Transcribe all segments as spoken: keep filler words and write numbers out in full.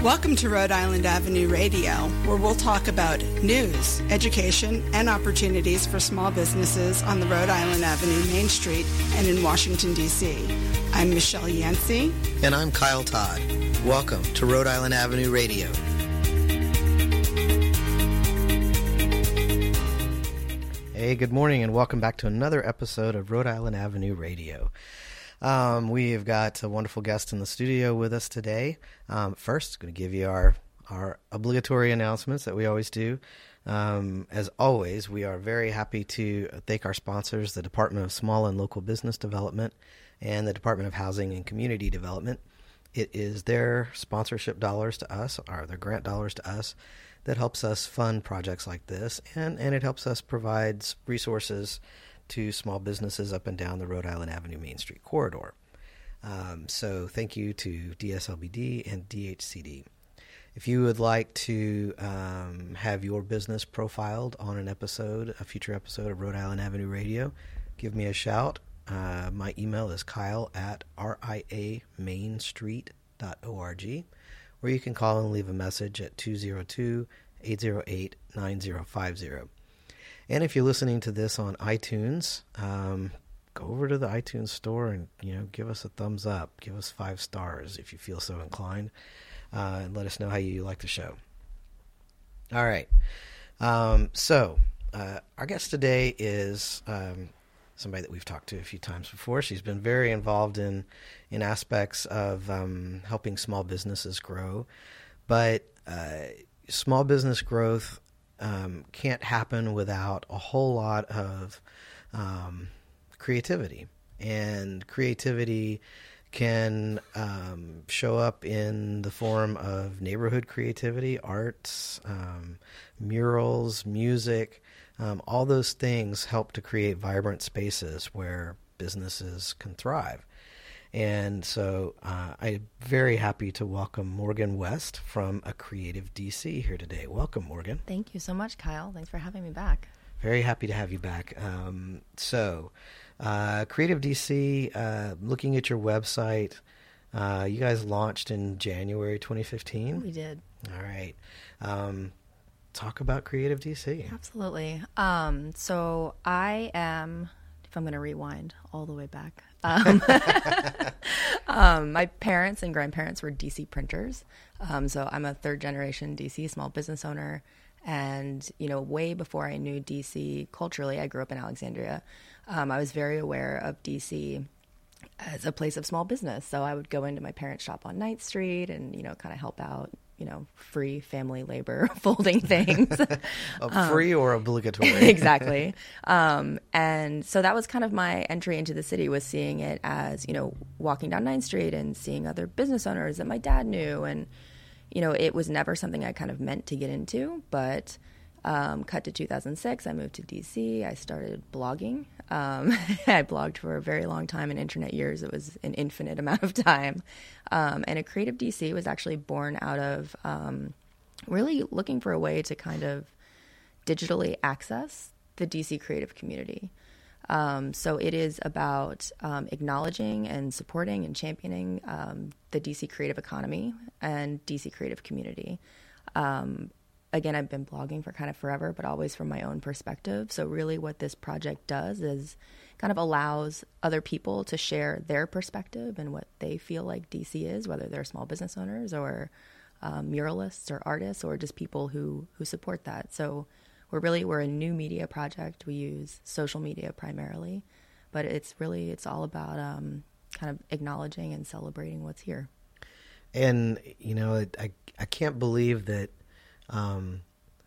Welcome to Rhode Island Avenue Radio, where we'll talk about news, education, and opportunities for small businesses on the Rhode Island Avenue Main Street and in Washington, D C I'm Michelle Yancey. And I'm Kyle Todd. Welcome to Rhode Island Avenue Radio. Hey, good morning, and welcome back to another episode of Rhode Island Avenue Radio. Um, we've got a wonderful guest in the studio with us today. Um, first, going to give you our, our obligatory announcements that we always do. Um, as always, we are very happy to thank our sponsors, the Department of Small and Local Business Development and the Department of Housing and Community Development. It is their sponsorship dollars to us, or their grant dollars to us, that helps us fund projects like this, and, and it helps us provide resources to small businesses up and down the Rhode Island Avenue Main Street corridor. Um, so thank you to D S L B D and D H C D. If you would like to um, have your business profiled on an episode, a future episode of Rhode Island Avenue Radio, give me a shout. Uh, my email is kyle at riamainstreet dot org, or you can call and leave a message at two oh two, eight oh eight, nine oh five oh. And if you're listening to this on iTunes, um, go over to the iTunes store and, you know, give us a thumbs up. Give us five stars if you feel so inclined, uh, and let us know how you like the show. All right. Um, so uh, our guest today is um, somebody that we've talked to a few times before. She's been very involved in, in aspects of um, helping small businesses grow. But uh, small business growth Um, can't happen without a whole lot of um, creativity. And creativity can um, show up in the form of neighborhood creativity, arts, um, murals, music. Um, all those things help to create vibrant spaces where businesses can thrive. And so uh, I'm very happy to welcome Morgan West from A Creative D C here today. Welcome, Morgan. Thank you so much, Kyle. Thanks for having me back. Very happy to have you back. Um, so uh, Creative D C, uh, looking at your website, uh, you guys launched in January twenty fifteen? We did. All right. Um, talk about Creative D C. Absolutely. Um, so I am, if I'm going to rewind all the way back, Um, um, my parents and grandparents were D C printers. Um, so I'm a third generation D C small business owner. And, you know, way before I knew D C culturally, I grew up in Alexandria. Um, I was very aware of D C as a place of small business. So I would go into my parents' shop on Ninth Street and, you know, kind of help out, you know, free family labor folding things. um, free or obligatory. Exactly. Um, and so that was kind of my entry into the city, was seeing it as, you know, walking down Ninth Street and seeing other business owners that my dad knew. And, you know, it was never something I kind of meant to get into, but um, cut to two thousand six, I moved to D C. I started blogging. Um, I blogged for a very long time. In internet years, it was an infinite amount of time. Um, and A Creative D C was actually born out of um, really looking for a way to kind of digitally access the D C creative community. Um, so it is about um, acknowledging and supporting and championing um, the D C creative economy and D C creative community. Um, Again, I've been blogging for kind of forever, but always from my own perspective. So really what this project does is kind of allows other people to share their perspective and what they feel like D C is, whether they're small business owners or um, muralists or artists or just people who, who support that. So we're really, we're a new media project. We use social media primarily, but it's really, it's all about um, kind of acknowledging and celebrating what's here. And, you know, I, I can't believe that Um,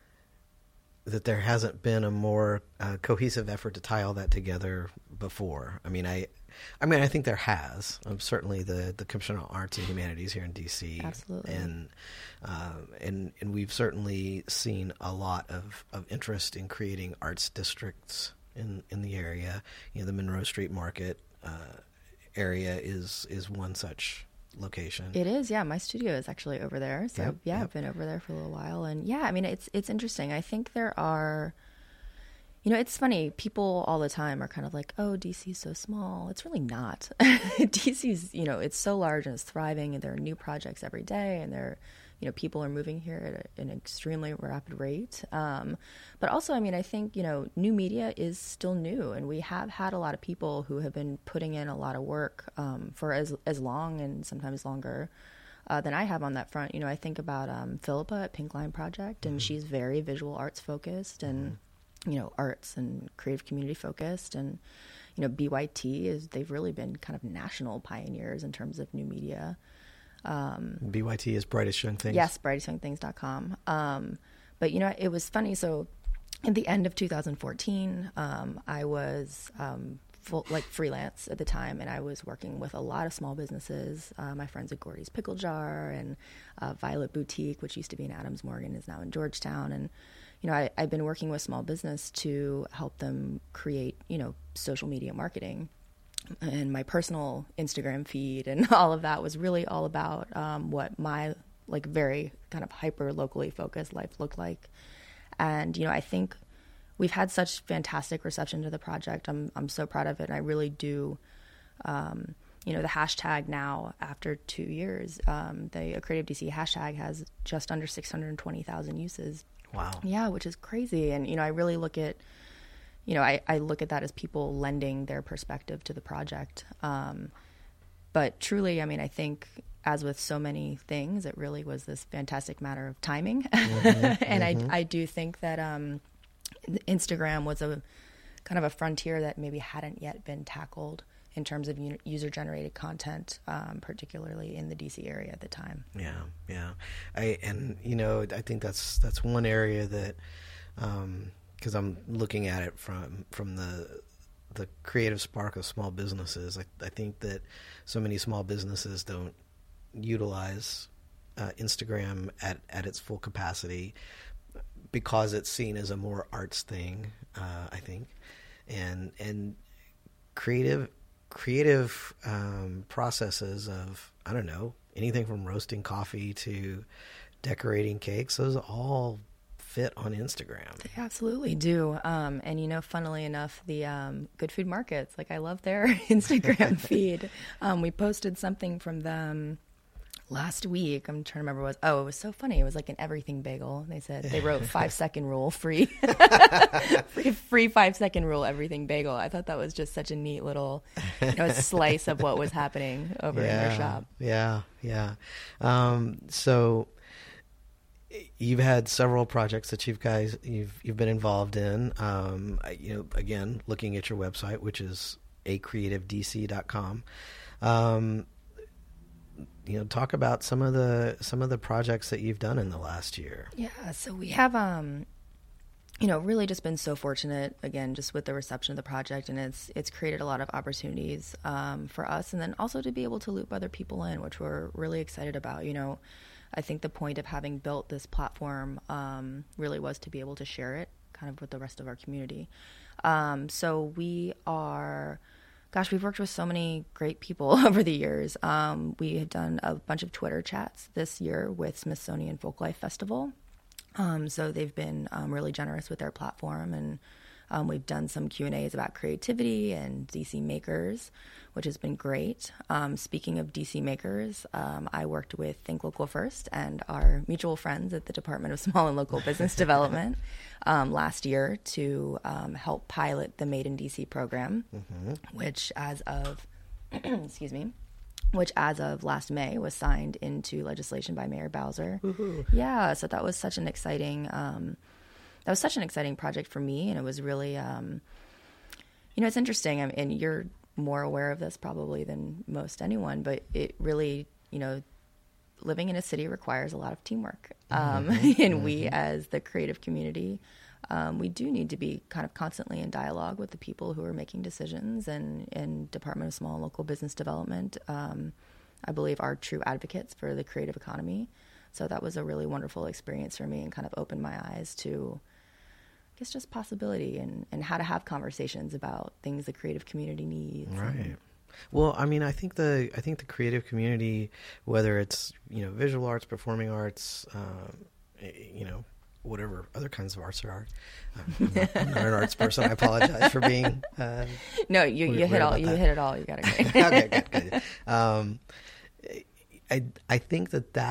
that there hasn't been a more uh, cohesive effort to tie all that together before. I mean, I, I mean, I think there has. Um, certainly, the the Commission on Arts and Humanities here in D C. Absolutely, and uh, and and we've certainly seen a lot of, of interest in creating arts districts in, in the area. You know, the Monroe Street Market uh, area is is one such location. It is, yeah. My studio is actually over there. So yep, yeah, yep. I've been over there for a little while. And yeah, I mean, it's it's interesting. I think there are, you know, it's funny. People all the time are kind of like, oh, D C's so small. It's really not. D C's, you know, it's so large and it's thriving, and there are new projects every day, and there are you know, people are moving here at an extremely rapid rate. Um, but also, I mean, I think, you know, new media is still new, and we have had a lot of people who have been putting in a lot of work um, for as as long and sometimes longer uh, than I have on that front. You know, I think about um, Philippa at Pink Line Project, and mm-hmm. she's very visual arts focused and, mm-hmm. you know, arts and creative community focused. And, you know, B Y T is, they've really been kind of national pioneers in terms of new media. Um, B Y T is Brightest Young Things. Yes, brightest young things dot com. Um, but, you know, it was funny. So at the end of two thousand fourteen, um, I was um, full, like freelance at the time, and I was working with a lot of small businesses. Uh, my friends at Gordy's Pickle Jar and uh, Violet Boutique, which used to be in Adams Morgan, is now in Georgetown. And, you know, I, I've been working with small business to help them create, you know, social media marketing. And my personal Instagram feed and all of that was really all about um, what my like very kind of hyper locally focused life looked like. And, you know, I think we've had such fantastic reception to the project. I'm I'm so proud of it. And I really do, um, you know, the hashtag now after two years, um, the A Creative D C hashtag has just under six hundred twenty thousand uses. Wow. Yeah, which is crazy. And, you know, I really look at, you know, I, I look at that as people lending their perspective to the project. Um, but truly, I mean, I think as with so many things, it really was this fantastic matter of timing. Mm-hmm, and mm-hmm. I, I do think that um, Instagram was a kind of a frontier that maybe hadn't yet been tackled in terms of user-generated content, um, particularly in the D C area at the time. Yeah, yeah. I and, you know, I think that's that's one area that... Um, because I'm looking at it from from the the creative spark of small businesses. I, I think that so many small businesses don't utilize uh, Instagram at, at its full capacity because it's seen as a more arts thing, uh, I think. And and creative creative um, processes of, I don't know, anything from roasting coffee to decorating cakes, those all fit on Instagram. They absolutely do. Um, and, you know, funnily enough, the um, Good Food Markets, like I love their Instagram feed. Um, we posted something from them last week. I'm trying to remember what it was. Oh, it was so funny. It was like an everything bagel. They said they wrote five second rule free, free, free five second rule everything bagel. I thought that was just such a neat little, you know, slice of what was happening over yeah, in their shop. Yeah, yeah. Um, so you've had several projects that you've guys you've you've been involved in. Um, you know, again, looking at your website, which is a creative d c dot com. Um, you know, talk about some of the some of the projects that you've done in the last year. Yeah, so we have, um, you know, really just been so fortunate, again, just with the reception of the project, and it's it's created a lot of opportunities um, for us, and then also to be able to loop other people in, which we're really excited about. You know, I think the point of having built this platform um, really was to be able to share it kind of with the rest of our community. Um, so we are, gosh, we've worked with so many great people over the years. Um, we have done a bunch of Twitter chats this year with Smithsonian Folklife Festival. Um, so they've been um, really generous with their platform, and um, we've done some Q and A's about creativity and D C makers, which has been great. Um, speaking of D C makers, um, I worked with Think Local First and our mutual friends at the Department of Small and Local Business Development um, last year to um, help pilot the Made in D C program, mm-hmm. which as of, excuse me, which as of last May was signed into legislation by Mayor Bowser. Woo-hoo. Yeah, so that was such an exciting, um, that was such an exciting project for me, and it was really, um, you know, it's interesting, I mean, and you're more aware of this probably than most anyone, but it really, you know, living in a city requires a lot of teamwork, um, mm-hmm. and mm-hmm. we as the creative community, Um, we do need to be kind of constantly in dialogue with the people who are making decisions, and in Department of Small and Local Business Development, um, I believe are true advocates for the creative economy. So that was a really wonderful experience for me, and kind of opened my eyes to, I guess, just possibility and, and how to have conversations about things the creative community needs. Right. And, well, I mean, I think the I think the creative community, whether it's, you know, visual arts, performing arts, um, you know, whatever other kinds of arts there are. I'm not, I'm not an arts person. I apologize for being. Uh, no, you you hit all. You that. hit it all. You got it. Okay, good, good. Um, I I think that that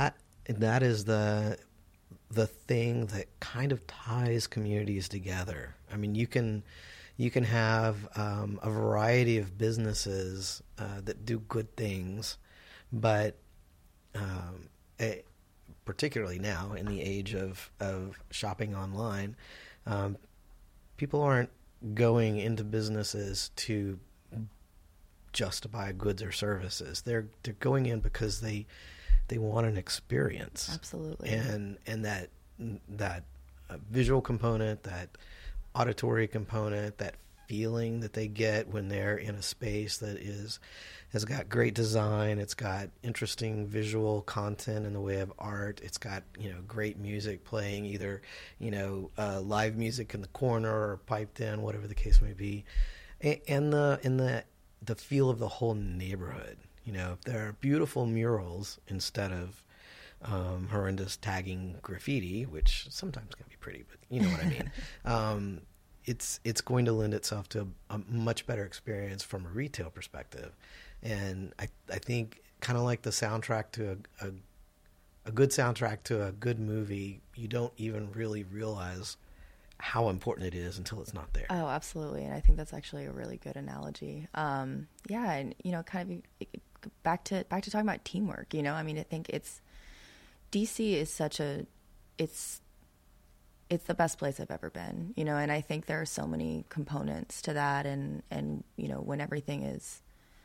and that is the the thing that kind of ties communities together. I mean, you can you can have um, a variety of businesses uh, that do good things, but um, a, particularly now in the age of, of shopping online, um, people aren't going into businesses to just to buy goods or services. They're they're going in because they they want an experience. Absolutely. And and that that uh, visual component, that auditory component, that feeling that they get when they're in a space that is has got great design, it's got interesting visual content in the way of art, it's got, you know, great music playing, either, you know, uh, live music in the corner or piped in, whatever the case may be, and, and the and the the feel of the whole neighborhood. You know, if there are beautiful murals instead of um, horrendous tagging graffiti, which sometimes can be pretty, but you know what I mean. um, it's it's going to lend itself to a, a much better experience from a retail perspective. And I I think kind of like the soundtrack to a, a a good soundtrack to a good movie, you don't even really realize how important it is until it's not there. Oh, absolutely. And I think that's actually a really good analogy. Um, yeah. And, you know, kind of back to, back to talking about teamwork, you know, I mean, I think it's, D C is such a, it's, it's the best place I've ever been, you know, and I think there are so many components to that. And, and, you know, when everything is,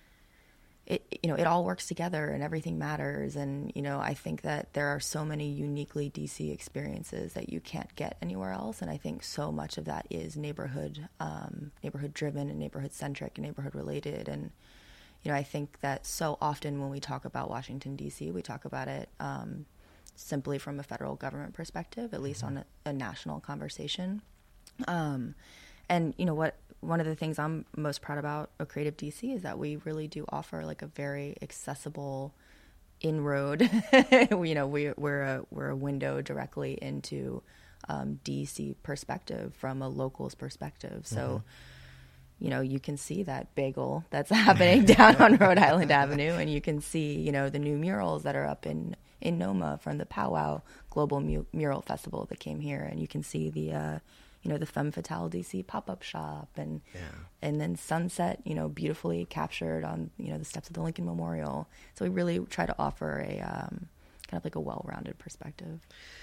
it, you know, it all works together and everything matters. And, you know, I think that there are so many uniquely D C experiences that you can't get anywhere else. And I think so much of that is neighborhood, um, neighborhood driven and neighborhood centric and neighborhood related. And, you know, I think that so often when we talk about Washington, D C, we talk about it um, simply from a federal government perspective, at least mm-hmm. on a, a national conversation. Um, and, you know, what, one of the things I'm most proud about of Creative D C is that we really do offer like a very accessible inroad. you know, we, we're a we're a window directly into um, D C perspective from a local's perspective. So, mm-hmm. you know, you can see that bagel that's happening down on Rhode Island Avenue, and you can see, you know, the new murals that are up in in Noma from the Powwow Global Mu- Mural Festival that came here, and you can see the. Uh, you know, the Femme Fatale D C pop-up shop, and yeah. and then Sunset, you know, beautifully captured on, you know, the steps of the Lincoln Memorial. So we really try to offer a um, kind of like a well-rounded perspective.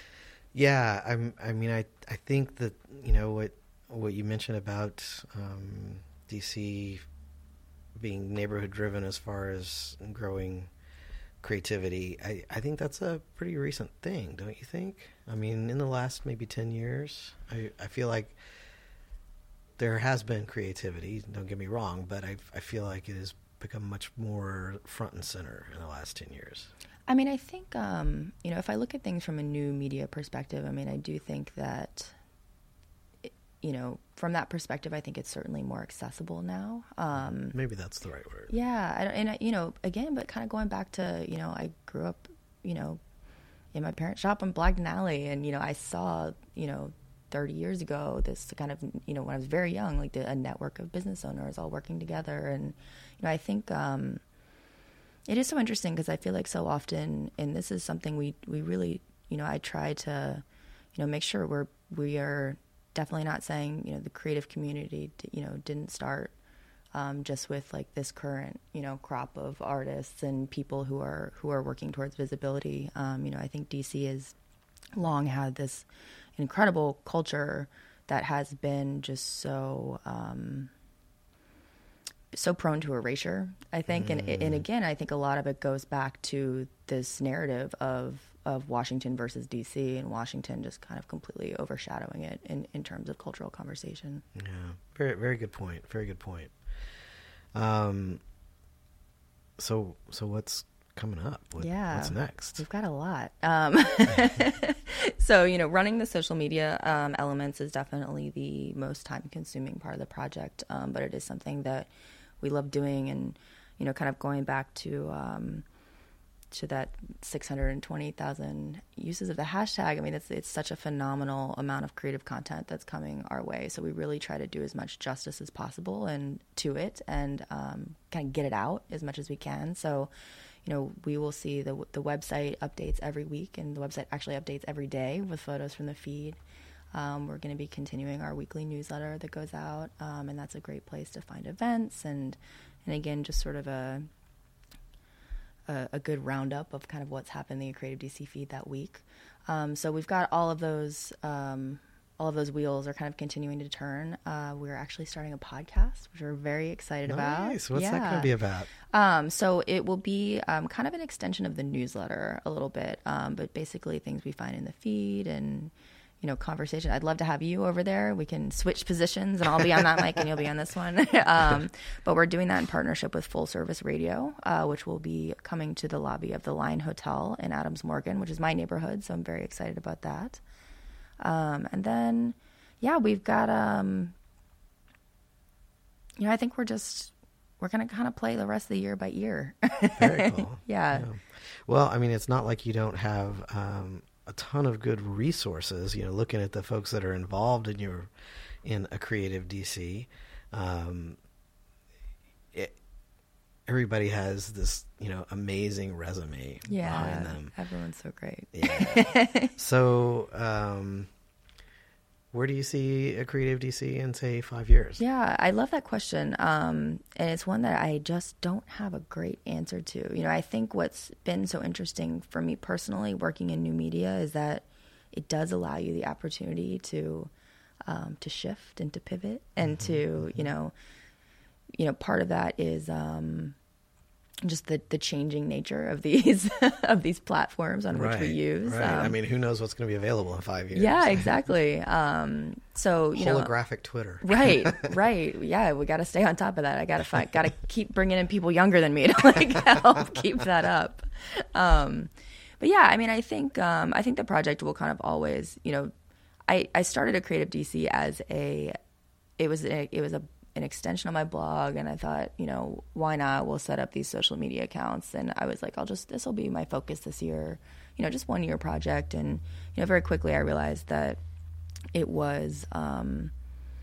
Yeah, I'm, I mean, I I think that, you know, what what you mentioned about um, D C being neighborhood-driven as far as growing creativity, I, I think that's a pretty recent thing, don't you think? I mean, in the last maybe ten years, I, I feel like there has been creativity, don't get me wrong, but I, I feel like it has become much more front and center in the last ten years. I mean, I think, um, you know, if I look at things from a new media perspective, I mean, I do think that, it, you know, from that perspective, I think it's certainly more accessible now. Um, maybe that's the right word. Yeah. I, and, I, you know, again, but kind of going back to, you know, I grew up, you know, in my parents' shop on Blagden Alley, and, you know, I saw, you know, thirty years ago, this kind of, you know, when I was very young, like the, a network of business owners all working together. And, you know, I think um, it is so interesting because I feel like so often, and this is something we, we really, you know, I try to, you know, make sure we're, we are definitely not saying, you know, the creative community, you know, didn't start um, just with like this current, you know, crop of artists and people who are, who are working towards visibility. Um, you know, I think D C has long had this incredible culture that has been just so um, so prone to erasure, I think. Mm. And and again, I think a lot of it goes back to this narrative of of Washington versus D C, and Washington just kind of completely overshadowing it in, in terms of cultural conversation. Yeah, very very good point. Very good point. Um. So so what's coming up? What, yeah. What's next? We've got a lot. Um, so, you know, running the social media um, elements is definitely the most time-consuming part of the project, um, but it is something that we love doing. And, you know, kind of going back to um, to that six hundred twenty thousand uses of the hashtag, I mean, it's it's such a phenomenal amount of creative content that's coming our way. So we really try to do as much justice as possible and to it, and um, kind of get it out as much as we can. So, you know, we will see the the website updates every week, and the website actually updates every day with photos from the feed. Um, we're going to be continuing our weekly newsletter that goes out, um, and that's a great place to find events and, and again, just sort of a, a a good roundup of kind of what's happened in the Creative D C feed that week. Um, so we've got all of those, um, all of those wheels are kind of continuing to turn. Uh, we're actually starting a podcast, which we're very excited nice. about. Nice. What's yeah. that going to be about? Um, so it will be um, kind of an extension of the newsletter a little bit, um, but basically things we find in the feed and, you know, conversation. I'd love to have you over there. We can switch positions and I'll be on that mic and you'll be on this one. um, but we're doing that in partnership with Full Service Radio, uh, which will be coming to the lobby of the Line Hotel in Adams Morgan, which is my neighborhood. So I'm very excited about that. Um, and then, yeah, we've got, um, you know, I think we're just, we're going to kind of play the rest of the year by ear. Very cool. yeah. yeah. Well, I mean, it's not like you don't have, um, a ton of good resources, you know, looking at the folks that are involved in your, in a Creative D C. Um, it, everybody has this, you know, amazing resume yeah, behind them. Everyone's so great. Yeah. So, um, where do you see a Creative D C in, say, five years? Yeah, I love that question. Um, and it's one that I just don't have a great answer to. You know, I think what's been so interesting for me personally working in new media is that it does allow you the opportunity to um, to shift and to pivot and mm-hmm. to, you know, you know, part of that is um, just the, the changing nature of these of these platforms on right, which we use. Right. Um, I mean, who knows what's going to be available in five years? Yeah, exactly. Um, so you holographic know, Twitter. right, right. Yeah, we got to stay on top of that. I got to find, got to keep bringing in people younger than me to like help keep that up. Um, but yeah, I mean, I think um, I think the project will kind of always, you know, I I started a Creative D C as a, it was a, it was a. an extension of my blog, and I thought, you know, why not? We'll set up these social media accounts, and I was like, I'll just, this will be my focus this year, you know, just one year project. And you know, very quickly I realized that it was um,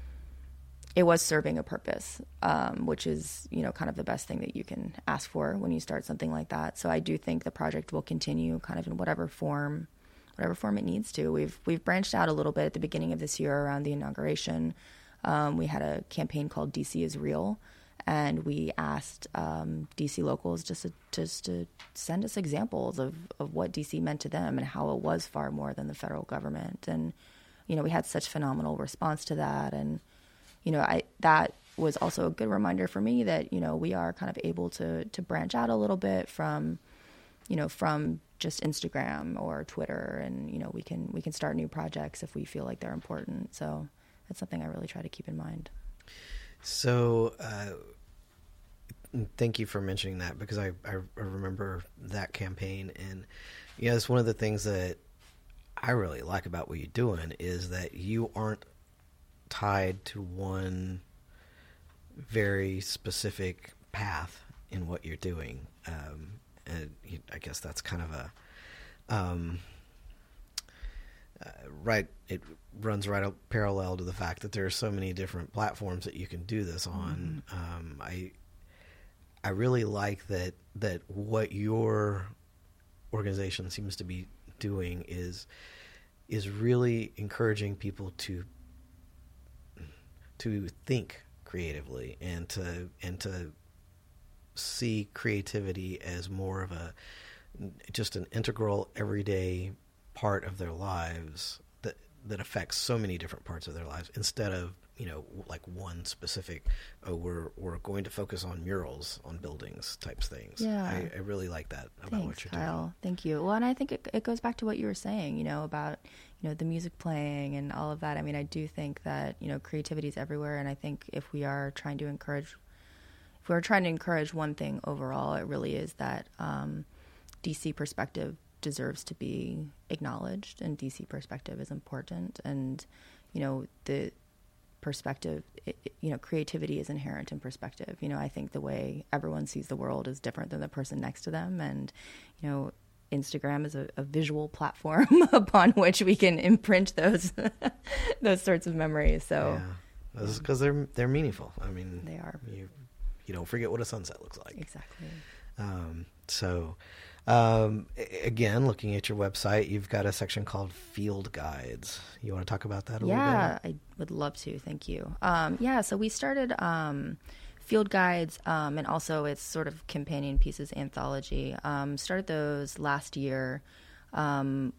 it was serving a purpose, um, which is, you know, kind of the best thing that you can ask for when you start something like that. So I do think the project will continue kind of in whatever form, whatever form it needs to. We've we've branched out a little bit at the beginning of this year around the inauguration. Um, we had a campaign called D C is Real, and we asked um, D C locals just to, just to send us examples of, of what D C meant to them and how it was far more than the federal government. And, you know, we had such phenomenal response to that. And, you know, I that was also a good reminder for me that, you know, we are kind of able to to branch out a little bit from, you know, from just Instagram or Twitter. And, you know, we can we can start new projects if we feel like they're important. So that's something I really try to keep in mind. So, uh, thank you for mentioning that, because I, I, I remember that campaign. And, you know, it's one of the things that I really like about what you're doing is that you aren't tied to one very specific path in what you're doing. Um, and I guess that's kind of a... Um, Uh, right, it runs right up parallel to the fact that there are so many different platforms that you can do this on. Mm-hmm. Um, I I really like that that what your organization seems to be doing is is really encouraging people to to think creatively and to and to see creativity as more of a just an integral everyday part of their lives that that affects so many different parts of their lives, instead of, you know, like one specific, oh, we're we're going to focus on murals on buildings types things. Yeah. I, I really like that about Thanks, what you're Kyle. doing. Thank you. Well, and I think it, it goes back to what you were saying, you know, about, you know, the music playing and all of that. I mean, I do think that, you know, creativity is everywhere, and I think if we are trying to encourage, if we're trying to encourage one thing overall, it really is that um, D C perspective deserves to be acknowledged, and D C perspective is important. And, you know, the perspective, it, you know, creativity is inherent in perspective. You know, I think the way everyone sees the world is different than the person next to them. And, you know, Instagram is a, a visual platform upon which we can imprint those those sorts of memories. So, yeah, because they're they're meaningful. I mean, they are. You you don't forget what a sunset looks like. Exactly. Um, So, um, again, looking at your website, you've got a section called Field Guides. You want to talk about that a yeah, little bit? Yeah, I would love to. Thank you. Um, yeah, so we started um, Field Guides, um, and also its sort of companion pieces anthology. Um, started those last year. Um,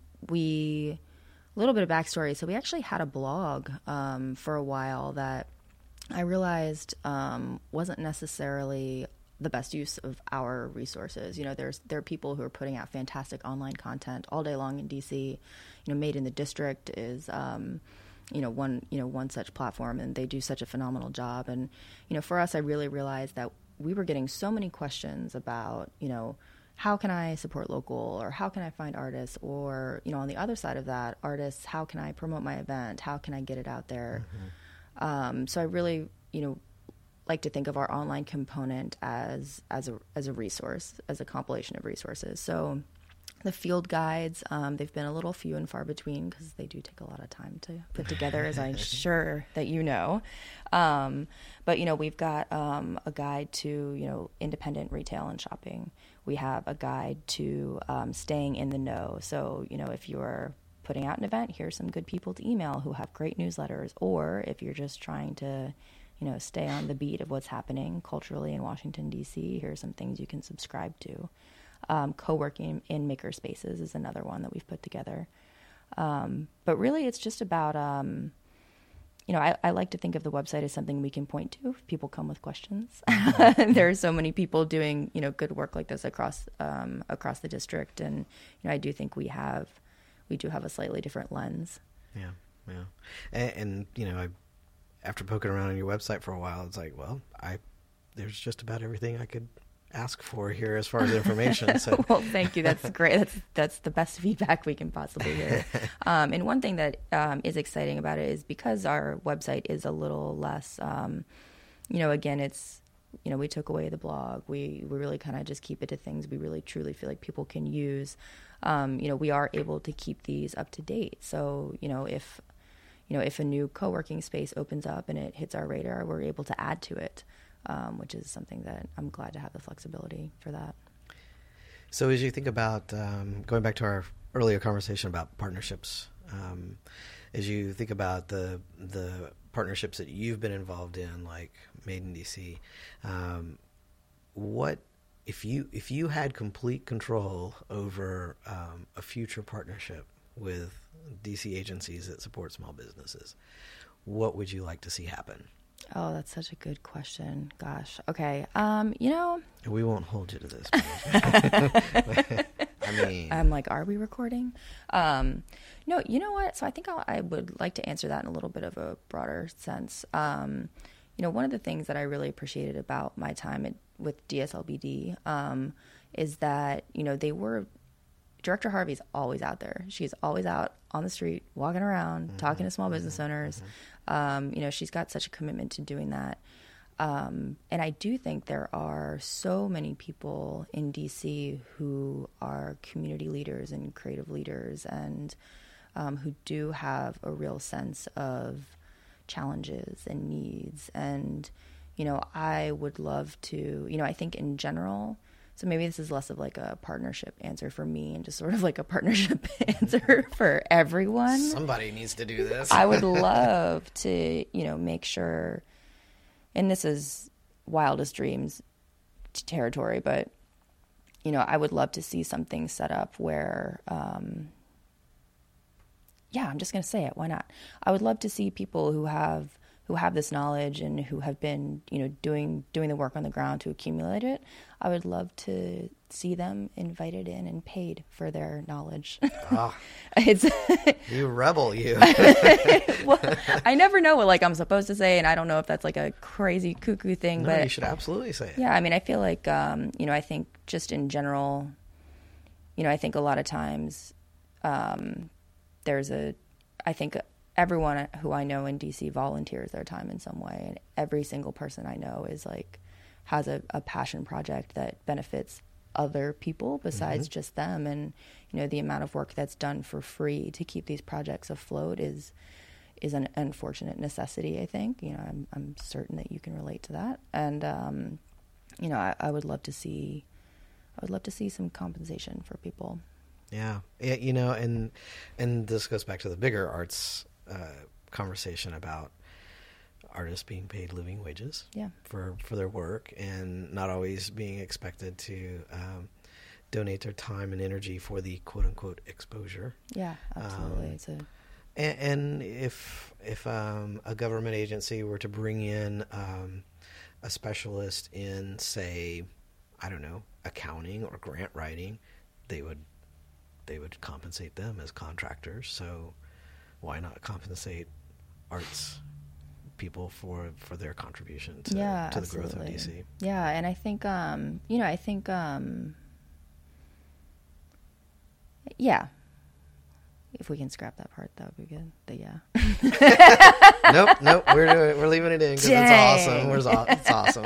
we, a little bit of backstory. So we actually had a blog um, for a while that I realized um, wasn't necessarily the best use of our resources. You know, there's there are people who are putting out fantastic online content all day long in D C. You know, Made in the District is, um, you know, one you know one such platform, and they do such a phenomenal job. And you know, for us, I really realized that we were getting so many questions about, you know, how can I support local, or how can I find artists, or you know, on the other side of that, artists, how can I promote my event? How can I get it out there? Mm-hmm. Um, so I really, you know, like to think of our online component as as a as a resource, as a compilation of resources. So the field guides, um, they've been a little few and far between because they do take a lot of time to put together, as I'm sure that you know. Um, but, you know, we've got um, a guide to, you know, independent retail and shopping. We have a guide to um, staying in the know. So, you know, if you're putting out an event, here's some good people to email who have great newsletters. Or if you're just trying to, you know, stay on the beat of what's happening culturally in Washington, D C, here's some things you can subscribe to. Um, co-working in maker spaces is another one that we've put together. Um, but really, it's just about, um, you know, I, I like to think of the website as something we can point to if people come with questions. There are so many people doing, you know, good work like this across um, across the district. And, you know, I do think we have, we do have a slightly different lens. Yeah, yeah. And, and you know, I, after poking around on your website for a while, it's like, well, I there's just about everything I could ask for here as far as information. So well, thank you. That's great. That's that's the best feedback we can possibly hear. Um, and one thing that um, is exciting about it is because our website is a little less, um, you know, again, it's, you know, we took away the blog. We we really kind of just keep it to things we really truly feel like people can use. Um, you know, we are able to keep these up to date. So, you know, if you know if a new co-working space opens up and it hits our radar, we're able to add to it. Um, which is something that I'm glad to have the flexibility for that. So as you think about, um, going back to our earlier conversation about partnerships, um, as you think about the the partnerships that you've been involved in, like Made in D C, um, what if you if you had complete control over um, a future partnership with D C agencies that support small businesses, what would you like to see happen? Oh, that's such a good question. Gosh. Okay. Um, you know, we won't hold you to this. I mean, I'm like, are we recording? Um, no, you know what? So I think I'll, I would like to answer that in a little bit of a broader sense. Um, you know, one of the things that I really appreciated about my time at, with D S L B D um, is that, you know, they were, Director Harvey's always out there. She's always out on the street, walking around, mm-hmm. talking to small business owners. Mm-hmm. Um, you know, she's got such a commitment to doing that. Um, and I do think there are so many people in D C who are community leaders and creative leaders and um, who do have a real sense of challenges and needs. And, you know, I would love to, you know, I think in general, so maybe this is less of like a partnership answer for me and just sort of like a partnership answer for everyone. Somebody needs to do this. I would love to, you know, make sure, and this is wildest dreams territory, but, you know, I would love to see something set up where, um, yeah, I'm just going to say it. Why not? I would love to see people who have who have this knowledge and who have been, you know, doing doing the work on the ground to accumulate it. I would love to see them invited in and paid for their knowledge. Oh, it's you rebel, you. Well, I never know what like I'm supposed to say, and I don't know if that's like a crazy cuckoo thing. No, but you should absolutely say it. Yeah, I mean, I feel like, um, you know, I think just in general, you know, I think a lot of times um, there's a, I think. Everyone who I know in D C volunteers their time in some way, and every single person I know is like has a, a passion project that benefits other people besides mm-hmm. just them. And you know, the amount of work that's done for free to keep these projects afloat is is an unfortunate necessity. I think, you know, I'm I'm certain that you can relate to that. And um, you know, I, I would love to see I would love to see some compensation for people. Yeah, yeah, you know, and and this goes back to the bigger arts uh, conversation about artists being paid living wages yeah. for, for their work and not always being expected to um, donate their time and energy for the quote unquote exposure. Yeah, absolutely. Um, it's a and, and if if um, a government agency were to bring in um, a specialist in, say, I don't know, accounting or grant writing, they would they would compensate them as contractors. So why not compensate arts people for, for their contribution to, yeah, to the growth of D C? Yeah, and I think, um, you know, I think, um, yeah, if we can scrap that part, that would be good. But yeah. nope, nope, we're we're leaving it in because it's awesome. We're, it's awesome.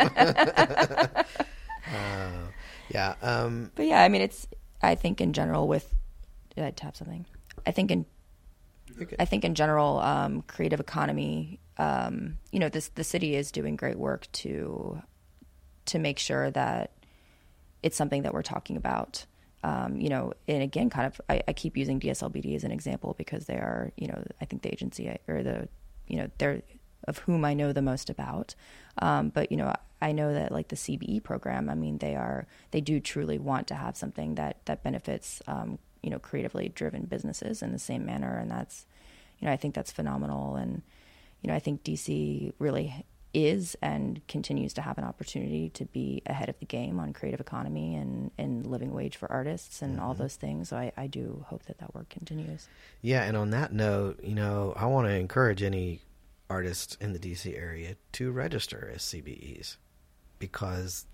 uh, yeah. Um, but yeah, I mean, it's, I think in general with, did I tap something? I think in, I think in general, um, creative economy, um, you know, this, the city is doing great work to, to make sure that it's something that we're talking about. Um, you know, and again, kind of, I, I keep using D S L B D as an example because they are, you know, I think the agency or the, you know, they're of whom I know the most about. Um, but, you know, I know that like the C B E program, I mean, they are, they do truly want to have something that, that benefits, um, you know, creatively driven businesses in the same manner. And that's, you know, I think that's phenomenal. And, you know, I think D C really is and continues to have an opportunity to be ahead of the game on creative economy and, and living wage for artists and mm-hmm. all those things. So I, I do hope that that work continues. Yeah. And on that note, you know, I want to encourage any artists in the D C area to register as C B Es because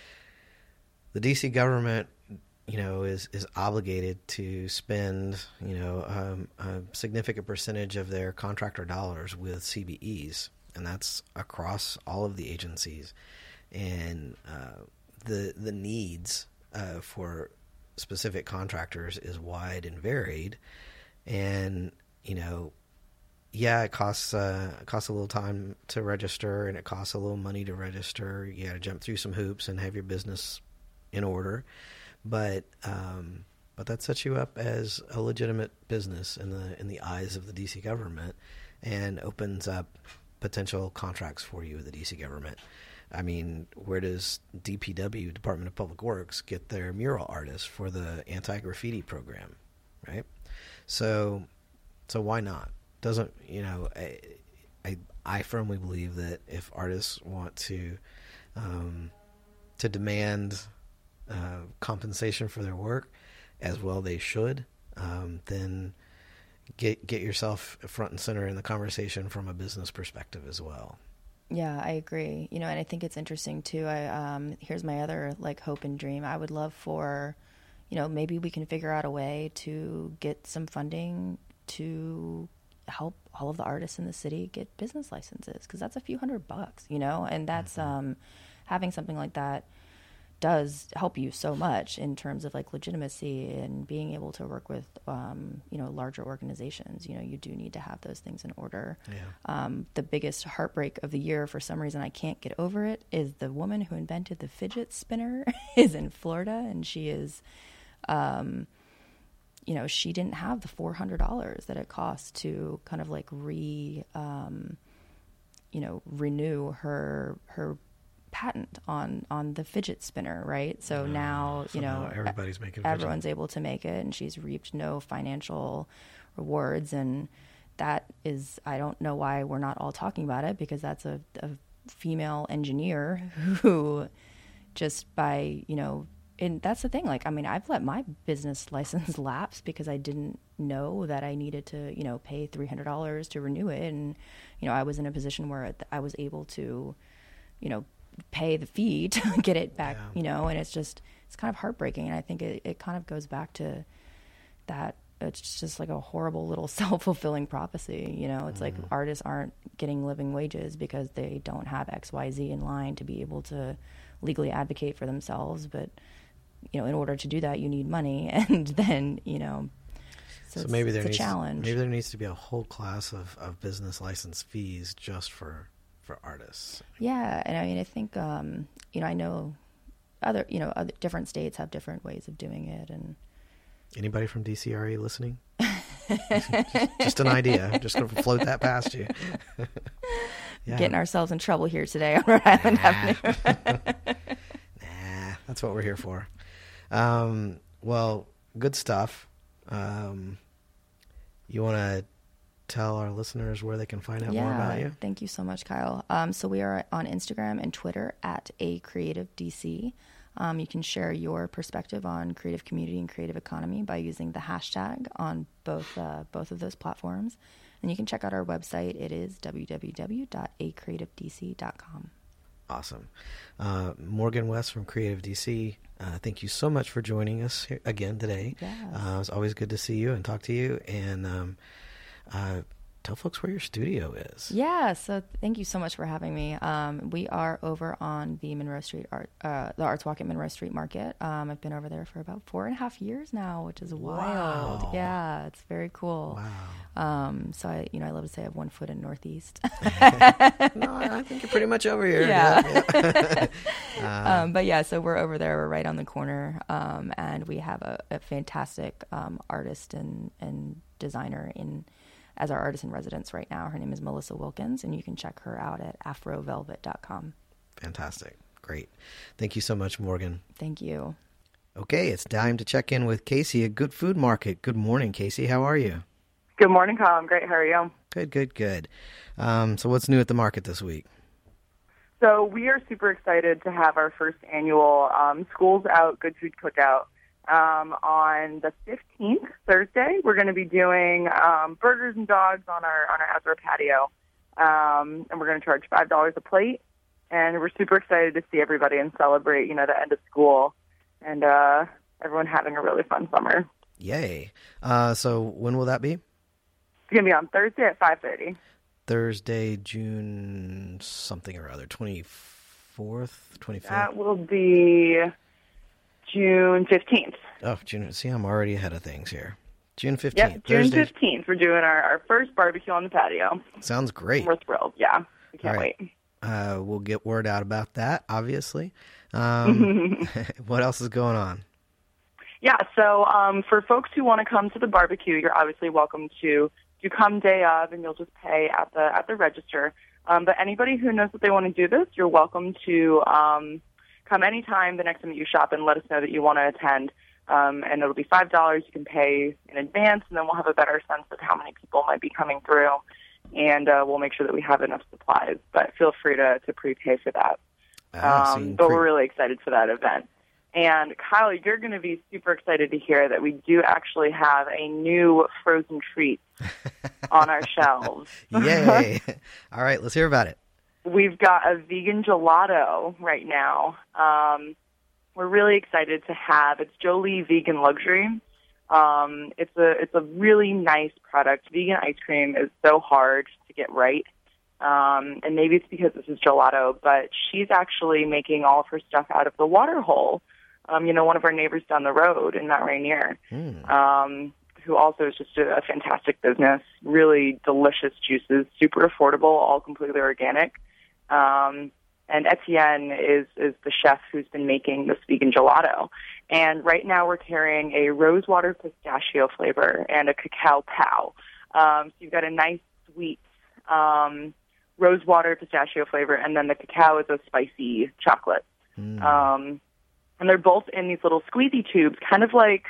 the D C government, you know, is, is obligated to spend, you know, um, a significant percentage of their contractor dollars with C B Es. And that's across all of the agencies, and uh, the the needs uh, for specific contractors is wide and varied. And you know, yeah, it costs uh, it costs a little time to register, and it costs a little money to register. You got to jump through some hoops and have your business in order, but um, but that sets you up as a legitimate business in the in the eyes of the D C government, and opens up potential contracts for you with the D C government. I mean, where does D P W, Department of Public Works, get their mural artists for the anti-graffiti program, right? So, so why not? Doesn't, you know, I, I, I firmly believe that if artists want to, um, to demand uh, compensation for their work, as well they should, um, then Get get yourself front and center in the conversation from a business perspective as well. Yeah, I agree. You know, and I think it's interesting too. I um, here's my other like hope and dream. I would love for, you know, maybe we can figure out a way to get some funding to help all of the artists in the city get business licenses, because that's a few hundred bucks, you know, and that's mm-hmm. um, having something like that does help you so much in terms of like legitimacy and being able to work with, um, you know, larger organizations. You know, you do need to have those things in order. Yeah. Um, the biggest heartbreak of the year, for some reason I can't get over it, is the woman who invented the fidget spinner is in Florida, and she is, um, you know, she didn't have the four hundred dollars that it costs to kind of like re, um, you know, renew her, her, patent on on the fidget spinner, right? So no, now, you know, everybody's making everyone's able to make it, and she's reaped no financial rewards. And that is, I don't know why we're not all talking about it, because that's a, a female engineer who just by, you know, and that's the thing. Like, I mean, I've let my business license lapse because I didn't know that I needed to, you know, pay three hundred dollars to renew it. And, you know, I was in a position where I was able to, you know, pay the fee to get it back, yeah. you know, and it's just, it's kind of heartbreaking. And I think it, it kind of goes back to that. It's just like a horrible little self-fulfilling prophecy. You know, it's mm-hmm. like artists aren't getting living wages because they don't have X, Y, Z in line to be able to legally advocate for themselves. But, you know, in order to do that, you need money. And then, you know, so, so it's, maybe there it's needs, a challenge. Maybe there needs to be a whole class of, of business license fees just for for artists. Yeah, and I mean, I think, um, you know, I know other, you know, other, different states have different ways of doing it. And anybody from D C, are you listening? just, just an idea. I'm just going to float that past you. Yeah. Getting ourselves in trouble here today on Rhode Island nah. Avenue. Nah, that's what we're here for. Um, well, good stuff. Um, you want to tell our listeners where they can find out yeah, more about you? Thank you so much, Kyle. Um, so we are on Instagram and Twitter at A Creative D C. Um, you can share your perspective on creative community and creative economy by using the hashtag on both uh, both of those platforms. And you can check out our website. It is w w w dot a creative d c dot com. Awesome. Uh, Morgan West from Creative D C, uh, thank you so much for joining us here again today. Yes. Uh, it's always good to see you and talk to you. And um, uh, tell folks where your studio is. Yeah, so thank you so much for having me. Um, we are over on the Monroe Street Art, uh, the Arts Walk at Monroe Street Market. Um, I've been over there for about four and a half years now, which is wild. Wow. Yeah, it's very cool. Wow. Um, so I, you know, I love to say I have one foot in Northeast. No, I think you're pretty much over here. Yeah. yeah, yeah. um, but yeah, so we're over there. We're right on the corner, um, and we have a, a fantastic um, artist and and designer in. as our artist in residence right now. Her name is Melissa Wilkins, and you can check her out at afro velvet dot com. Fantastic. Great. Thank you so much, Morgan. Thank you. Okay, it's time to check in with Casey at Good Food Market. Good morning, Casey. How are you? Good morning, Kyle. I'm great. How are you? Good, good, good. Um, so what's new at the market this week? So we are super excited to have our first annual um, Schools Out Good Food Cookout. Um, on the fifteenth, Thursday, we're going to be doing um, burgers and dogs on our on our outdoor patio, um, and we're going to charge five dollars a plate. And we're super excited to see everybody and celebrate, you know, the end of school and uh, everyone having a really fun summer. Yay! Uh, so when will that be? It's going to be on Thursday at five thirty. Thursday, June something or other, twenty-fourth, twenty-fifth. That will be June fifteenth. Oh, June. See, I'm already ahead of things here. June fifteenth. Yep, June Thursday. fifteenth. We're doing our, our first barbecue on the patio. Sounds great. We're thrilled. Yeah, we can't right. wait. Uh, we'll get word out about that, obviously. Um, what else is going on? Yeah, so um, for folks who want to come to the barbecue, you're obviously welcome to to come day of, and you'll just pay at the at the register. Um, but anybody who knows that they want to do this, you're welcome to um, come anytime the next time that you shop and let us know that you want to attend. Um, and it'll be five dollars. You can pay in advance, and then we'll have a better sense of how many people might be coming through. And uh, we'll make sure that we have enough supplies. But feel free to, to prepay for that. Ah, um, but pre- we're really excited for that event. And Kyle, you're going to be super excited to hear that we do actually have a new frozen treat on our shelves. Yay. All right, let's hear about it. We've got a vegan gelato right now. Um, we're really excited to have. It's Jolie Vegan Luxury. Um, it's a it's a really nice product. Vegan ice cream is so hard to get right. Um, and maybe it's because this is gelato, but she's actually making all of her stuff out of the water hole. Um, you know, one of our neighbors down the road in Mount Rainier, mm. um, who also is just a, a fantastic business, really delicious juices, super affordable, all completely organic. Um, and Etienne is, is the chef who's been making this vegan gelato. And right now we're carrying a rosewater pistachio flavor and a cacao pow. Um, so you've got a nice sweet um, rosewater pistachio flavor, and then the cacao is a spicy chocolate. Mm. Um And they're both in these little squeezy tubes, kind of like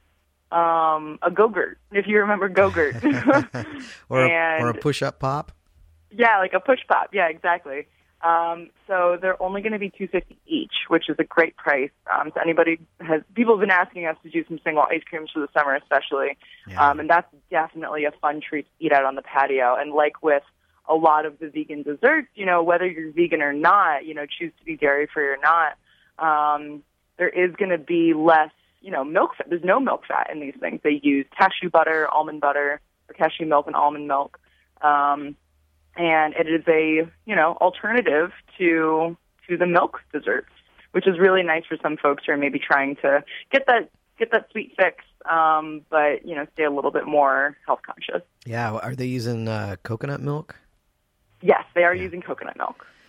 um, a Go-Gurt, if you remember Go-Gurt. or, and, or a push-up pop? Yeah, like a push pop. Yeah, exactly. Um, so they're only going to be two dollars and fifty cents each, which is a great price. Um, so anybody has, people have been asking us to do some single ice creams for the summer especially. Yeah. Um, and that's definitely a fun treat to eat out on the patio. And like with a lot of the vegan desserts, you know, whether you're vegan or not, you know, choose to be dairy-free or not, um, there is going to be less, you know, milk fat. There's no milk fat in these things. They use cashew butter, almond butter, or cashew milk and almond milk. Um, and it is a, you know, alternative to to the milk desserts, which is really nice for some folks who are maybe trying to get that get that sweet fix, um, but, you know, stay a little bit more health conscious. Yeah. Are they using uh, coconut milk? Yes, they are yeah. using coconut milk. Yep.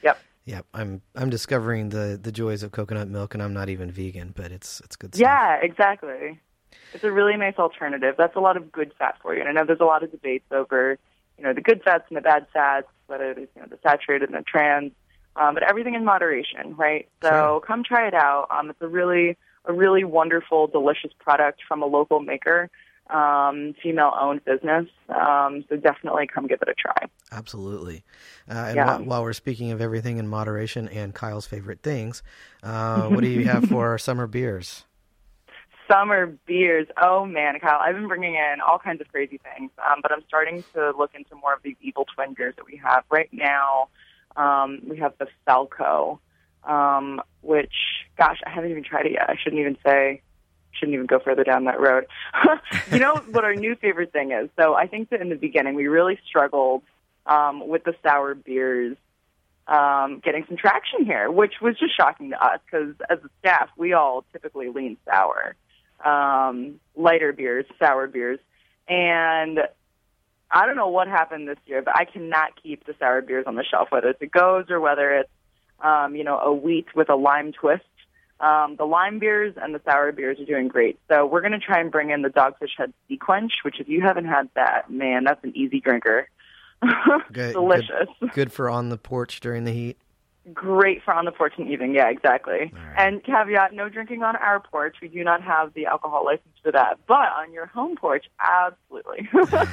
Yep, I'm I'm discovering the, the joys of coconut milk, and I'm not even vegan, but it's it's good stuff. Yeah, exactly. It's a really nice alternative. That's a lot of good fat for you. And I know there's a lot of debates over, you know, the good fats and the bad fats, whether it's, you know, the saturated and the trans, um, but everything in moderation, right? So Sure. come try it out. Um, it's a really a really wonderful, delicious product from a local maker. Um, female-owned business, um, so definitely come give it a try. Absolutely. Uh, and Yeah. while, while we're speaking of everything in moderation and Kyle's favorite things, uh, what do you have for our summer beers? Summer beers. Oh, man, Kyle, I've been bringing in all kinds of crazy things, um, but I'm starting to look into more of these Evil Twin beers that we have. Right now, um, we have the Falco, um, which, gosh, I haven't even tried it yet. I shouldn't even say... shouldn't even go further down that road. You know what our new favorite thing is? So I think that in the beginning we really struggled um, with the sour beers um, getting some traction here, which was just shocking to us because as a staff we all typically lean sour, um, lighter beers, sour beers, and I don't know what happened this year, but I cannot keep the sour beers on the shelf, whether it's a Goes or whether it's um, you know a wheat with a lime twist. Um, the lime beers and the sour beers are doing great. So we're going to try and bring in the Dogfish Head Sea Quench, which if you haven't had that, man, that's an easy drinker. Good, Delicious. Good, good for on the porch during the heat. Great for on the porch and evening. Yeah, exactly. All right. And caveat, no drinking on our porch. We do not have the alcohol license for that. But on your home porch, absolutely.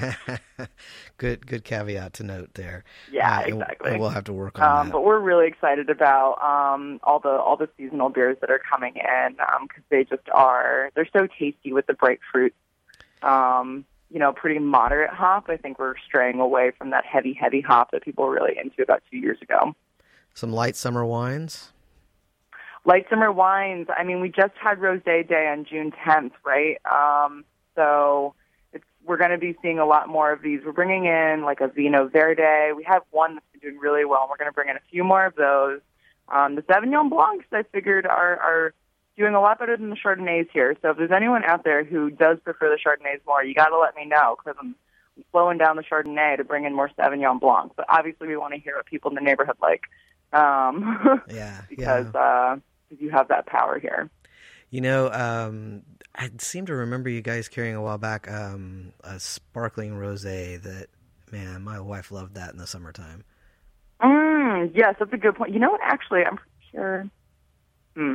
good good caveat to note there. Yeah, uh, and, exactly. And we'll have to work on Um, that. but we're really excited about um, all the all the seasonal beers that are coming in because they just are, they're so tasty with the bright fruit. Um, you know, pretty moderate hop. I think we're straying away from that heavy, heavy hop that people were really into about two years ago. Some light summer wines. Light summer wines. I mean, we just had Rosé Day on June tenth, right? Um, so it's, we're going to be seeing a lot more of these. We're bringing in like a Vino Verde. We have one that's been doing really well, and we're going to bring in a few more of those. Um, the Sauvignon Blancs, I figured, are, are doing a lot better than the Chardonnays here. So if there's anyone out there who does prefer the Chardonnays more, you got to let me know because I'm slowing down the Chardonnay to bring in more Sauvignon Blancs. But obviously, we want to hear what people in the neighborhood like. Um, Yeah, because yeah. uh, you have that power here. You know, um, I seem to remember you guys carrying a while back um, a sparkling rosé that, man, my wife loved that in the summertime. Mm, yes, that's a good point. You know what? Actually, I'm pretty sure. Hmm.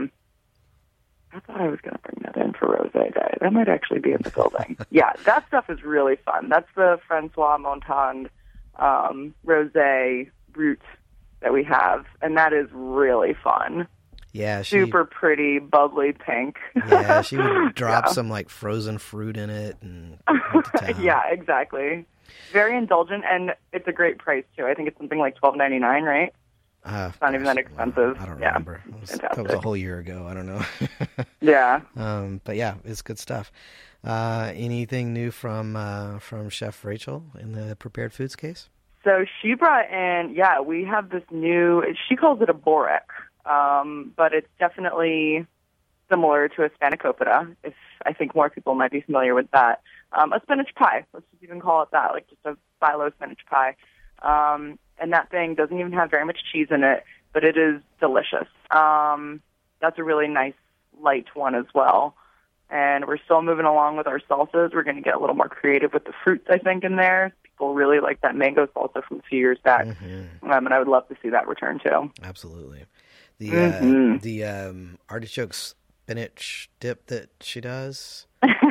I thought I was going to bring that in for Rosé Day. That might actually be in the building. Yeah, that stuff is really fun. That's the Francois Montand um, Rosé Brut that we have, and that is really fun. Yeah, she, Super pretty, bubbly pink. Yeah, she would drop Yeah. some like frozen fruit in it and went to town. Yeah, exactly. Very indulgent, and it's a great price too. I think it's something like twelve ninety-nine, right? Uh, It's not even that expensive. I don't Yeah. remember. It was, that was a Fantastic. whole year ago. I don't know. Yeah. um, but yeah, it's good stuff. Uh, anything new from uh, from Chef Rachel in the prepared foods case? So she brought in, yeah, we have this new, she calls it a borek, um, but it's definitely similar to a spanakopita, if I think more people might be familiar with that. Um, a spinach pie, let's just even call it that, like just a phyllo spinach pie. Um, and that thing doesn't even have very much cheese in it, but it is delicious. Um, that's a really nice light one as well. And we're still moving along with our salsas. We're going to get a little more creative with the fruits, I think, in there. People really like that mango salsa from a few years back. Mm-hmm. Um, and I would love to see that return, too. Absolutely. The Mhm. uh, the um, artichoke spinach dip that she does.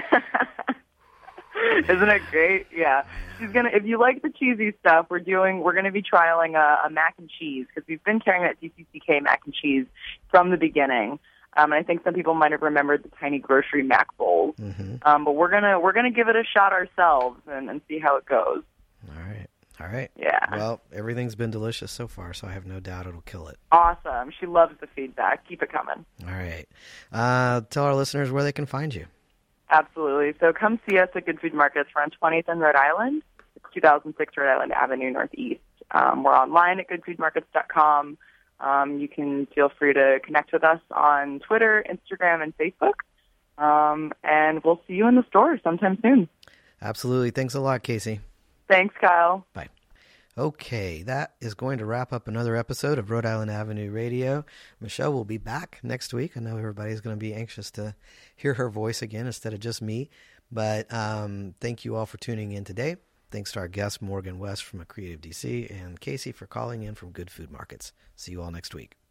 Isn't it great? Yeah. She's gonna. If you like the cheesy stuff, we're doing. We're gonna be trialing a, a mac and cheese because we've been carrying that D C C K mac and cheese from the beginning. Um, and I think some people might have remembered the tiny grocery mac bowls. Mm-hmm. Um, but we're gonna we're gonna give it a shot ourselves and, and see how it goes. All right. All right. Yeah. Well, everything's been delicious so far, so I have no doubt it'll kill it. Awesome. She loves the feedback. Keep it coming. All right. Uh, tell our listeners where they can find you. Absolutely. So come see us at Good Food Markets. We're on twentieth and Rhode Island. It's two thousand six Rhode Island Avenue Northeast. Um, we're online at good food markets dot com. Um, you can feel free to connect with us on Twitter, Instagram, and Facebook. Um, and we'll see you in the store sometime soon. Absolutely. Thanks a lot, Casey. Thanks, Kyle. Bye. Okay, that is going to wrap up another episode of Rhode Island Avenue Radio. Michelle will be back next week. I know everybody's going to be anxious to hear her voice again instead of just me. But um, thank you all for tuning in today. Thanks to our guest, Morgan West from A Creative D C, and Casey for calling in from Good Food Markets. See you all next week.